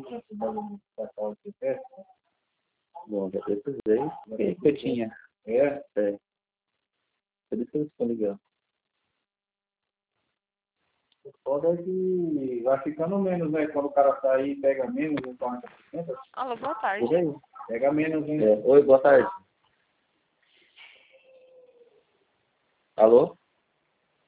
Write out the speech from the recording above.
Bom, já precisei. O que eu tinha? É? É. Por isso que eu estou ligando. O foda é que vai ficando menos, né? Quando o cara sair e pega menos, então... Alô, boa tarde. Por aí. Pega menos, hein? É. Oi, boa tarde. Alô?